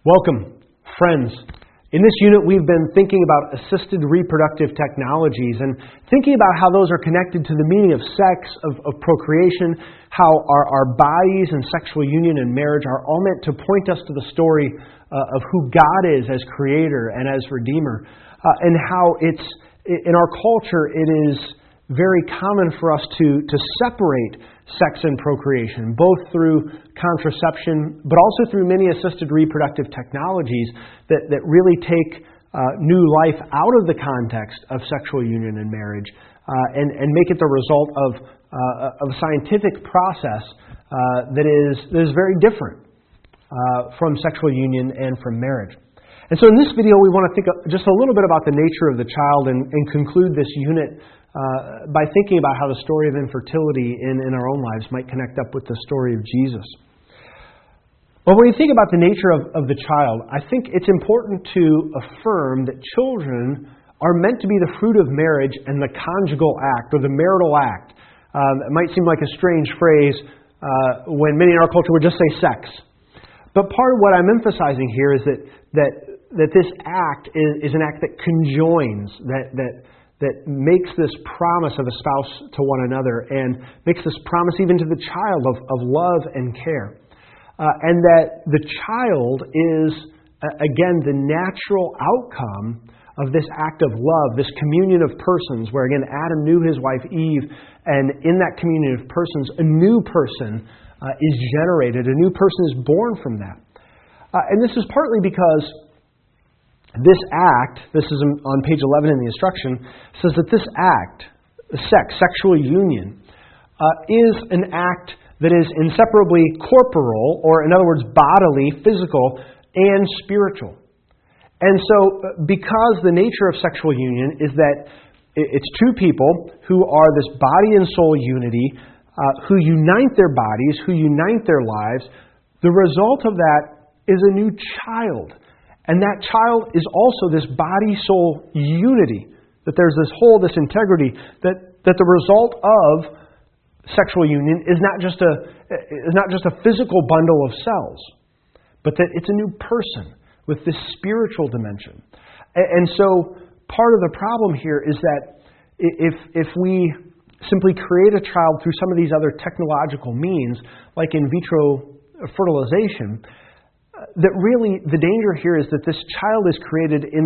Welcome, friends. In this unit, we've been thinking about assisted reproductive technologies and thinking about how those are connected to the meaning of sex, of procreation, how our bodies and sexual union and marriage are all meant to point us to the story of who God is as Creator and as Redeemer, and how it's in our culture it is very common for us to separate sex and procreation, both through contraception, but also through many assisted reproductive technologies that really take new life out of the context of sexual union and marriage and make it the result of a scientific process that is very different from sexual union and from marriage. And so in this video, we want to think just a little bit about the nature of the child and conclude this unit by thinking about how the story of infertility in our own lives might connect up with the story of Jesus. But when you think about the nature of the child, I think it's important to affirm that children are meant to be the fruit of marriage and the conjugal act, or the marital act. It might seem like a strange phrase when many in our culture would just say sex. But part of what I'm emphasizing here is that this act is an act that conjoins, that makes this promise of a spouse to one another and makes this promise even to the child of love and care. And that the child is, again, the natural outcome of this act of love, this communion of persons, where, again, Adam knew his wife Eve, and in that communion of persons, a new person is generated, a new person is born from that. And this is partly because this act, this is on page 11 in the instruction, says that this act, sexual union, is an act that is inseparably corporal, or in other words, bodily, physical, and spiritual. And so, because the nature of sexual union is that it's two people who are this body and soul unity, who unite their bodies, who unite their lives, the result of that is a new child. And that child is also this body-soul unity, that there's this whole, this integrity, that the result of sexual union is not just a physical bundle of cells, but that it's a new person with this spiritual dimension. And so part of the problem here is that if we simply create a child through some of these other technological means, like in vitro fertilization, that really the danger here is that this child is created in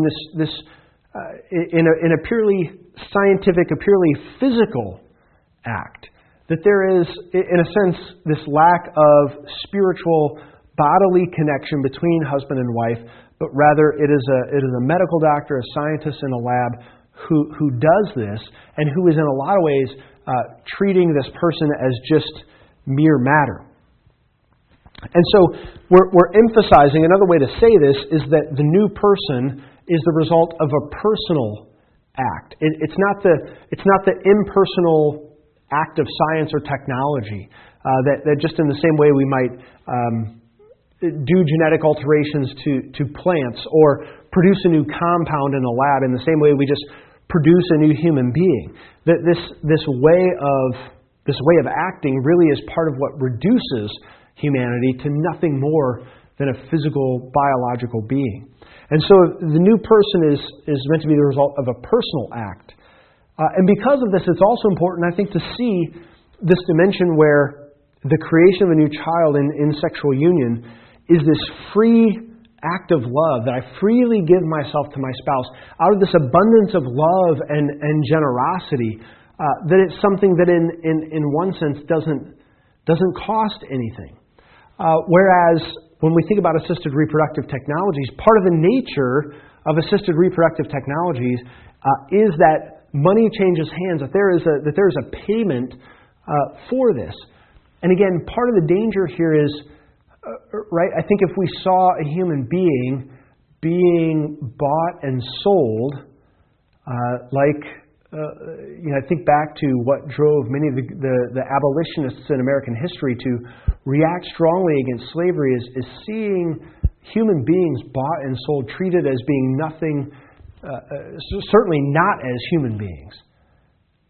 in a purely scientific, a purely physical act. That there is, in a sense, this lack of spiritual bodily connection between husband and wife, but rather it is a medical doctor, a scientist in a lab who does this, and who is in a lot of ways treating this person as just mere matter. And so we're emphasizing, another way to say this is that the new person is the result of a personal act. It's not the impersonal act of science or technology that just in the same way we might do genetic alterations to plants or produce a new compound in a lab in the same way we just produce a new human being. That this way of acting really is part of what reduces humanity to nothing more than a physical, biological being. And so the new person is meant to be the result of a personal act. And because of this, it's also important, I think, to see this dimension where the creation of a new child in sexual union is this free act of love, that I freely give myself to my spouse out of this abundance of love and generosity, that it's something that in one sense doesn't cost anything. Whereas when we think about assisted reproductive technologies, part of the nature of assisted reproductive technologies is that money changes hands, that there is a payment for this. And again, part of the danger here is, right, I think if we saw a human being bought and sold, I think back to what drove many of the abolitionists in American history to react strongly against slavery is seeing human beings bought and sold, treated as being nothing, certainly not as human beings.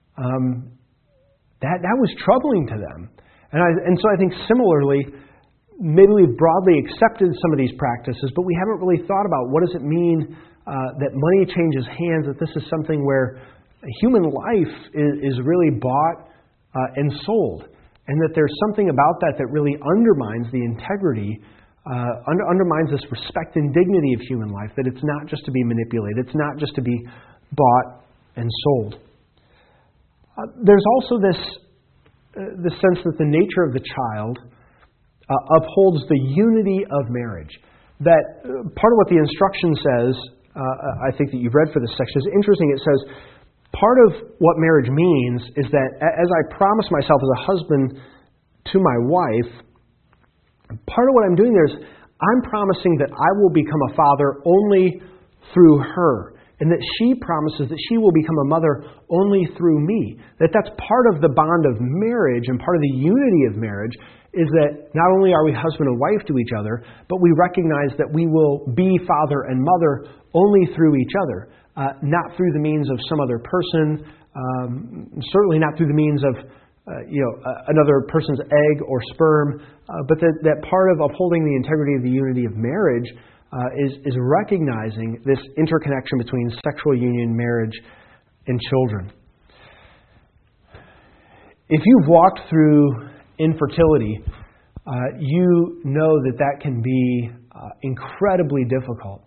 That was troubling to them. And so I think similarly, maybe we've broadly accepted some of these practices, but we haven't really thought about what does it mean that money changes hands, that this is something where human life is really bought and sold, and that there's something about that that really undermines the integrity, undermines this respect and dignity of human life, that it's not just to be manipulated, it's not just to be bought and sold. There's also this sense that the nature of the child upholds the unity of marriage. That part of what the instruction says, I think that you've read for this section, is interesting. It says, part of what marriage means is that as I promise myself as a husband to my wife, part of what I'm doing there is I'm promising that I will become a father only through her, and that she promises that she will become a mother only through me. That's part of the bond of marriage, and part of the unity of marriage is that not only are we husband and wife to each other, but we recognize that we will be father and mother only through each other, not through the means of some other person, certainly not through the means of another person's egg or sperm, but that part of upholding the integrity of the unity of marriage is recognizing this interconnection between sexual union, marriage, and children. If you've walked through infertility, you know that can be incredibly difficult.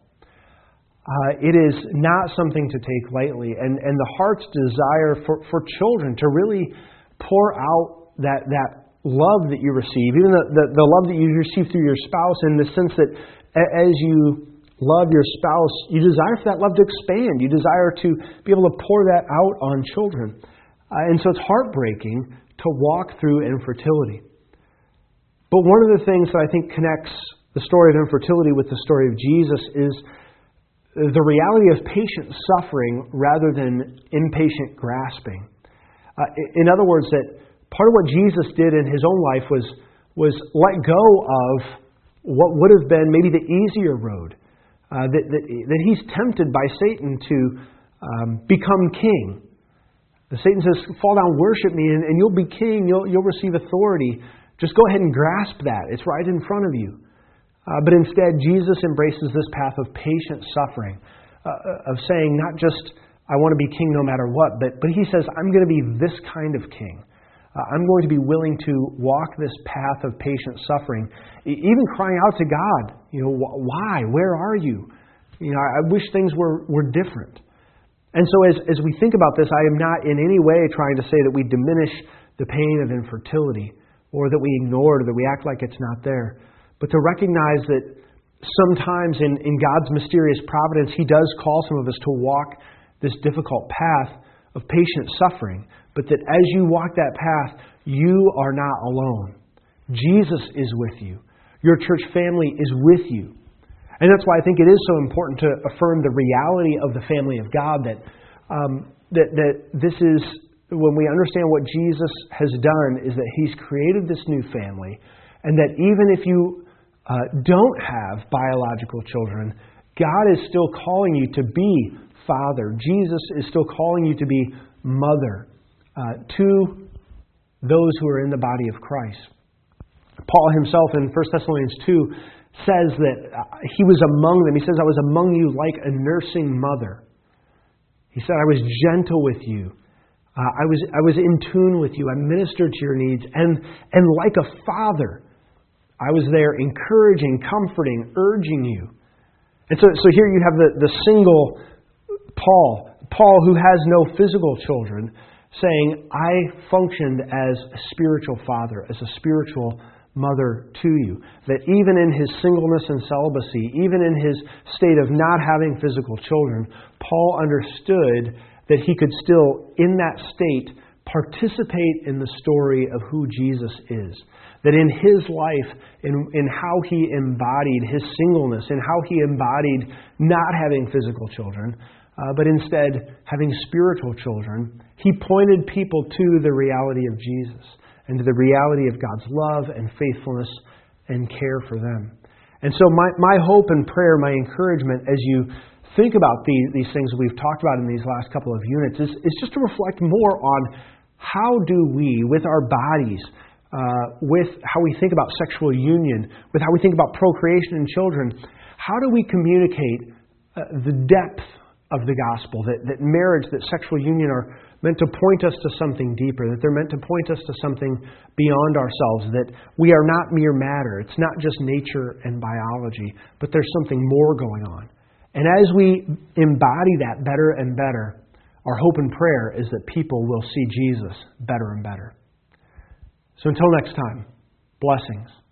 It is not something to take lightly, and the heart's desire for children to really pour out that love that you receive, even the love that you receive through your spouse, in the sense that as you love your spouse, you desire for that love to expand. You desire to be able to pour that out on children. And so it's heartbreaking to walk through infertility. But one of the things that I think connects the story of infertility with the story of Jesus is the reality of patient suffering rather than impatient grasping. In other words, that part of what Jesus did in his own life was let go of what would have been maybe the easier road. That he's tempted by Satan to become king. Satan says, fall down, worship me, and you'll be king, you'll receive authority. Just go ahead and grasp that. It's right in front of you. But instead, Jesus embraces this path of patient suffering, of saying not just, I want to be king no matter what, but he says, I'm going to be this kind of king. I'm going to be willing to walk this path of patient suffering, even crying out to God, why? Where are you? I wish things were different. And so as we think about this, I am not in any way trying to say that we diminish the pain of infertility, or that we ignore it, or that we act like it's not there. But to recognize that sometimes in God's mysterious providence, He does call some of us to walk this difficult path of patient suffering. But that as you walk that path, you are not alone. Jesus is with you. Your church family is with you. And that's why I think it is so important to affirm the reality of the family of God, that this is, when we understand what Jesus has done, is that He's created this new family, and that even if you don't have biological children, God is still calling you to be father. Jesus is still calling you to be mother to those who are in the body of Christ. Paul himself in 1 Thessalonians 2 says that he was among them. He says, I was among you like a nursing mother. He said, I was gentle with you. I was in tune with you. I ministered to your needs. And like a father, I was there encouraging, comforting, urging you. And so here you have the single Paul who has no physical children, saying, I functioned as a spiritual father, as a spiritual mother to you. That even in his singleness and celibacy, even in his state of not having physical children, Paul understood that he could still, in that state, participate in the story of who Jesus is. That in his life, in how he embodied his singleness, in how he embodied not having physical children, but instead having spiritual children, he pointed people to the reality of Jesus and to the reality of God's love and faithfulness and care for them. And so my hope and prayer, my encouragement as you think about these things that we've talked about in these last couple of units is just to reflect more on how do we, with our bodies, with how we think about sexual union, with how we think about procreation in children, how do we communicate the depth of the gospel, that marriage, that sexual union are meant to point us to something deeper, that they're meant to point us to something beyond ourselves, that we are not mere matter. It's not just nature and biology, but there's something more going on. And as we embody that better and better, our hope and prayer is that people will see Jesus better and better. So until next time, blessings.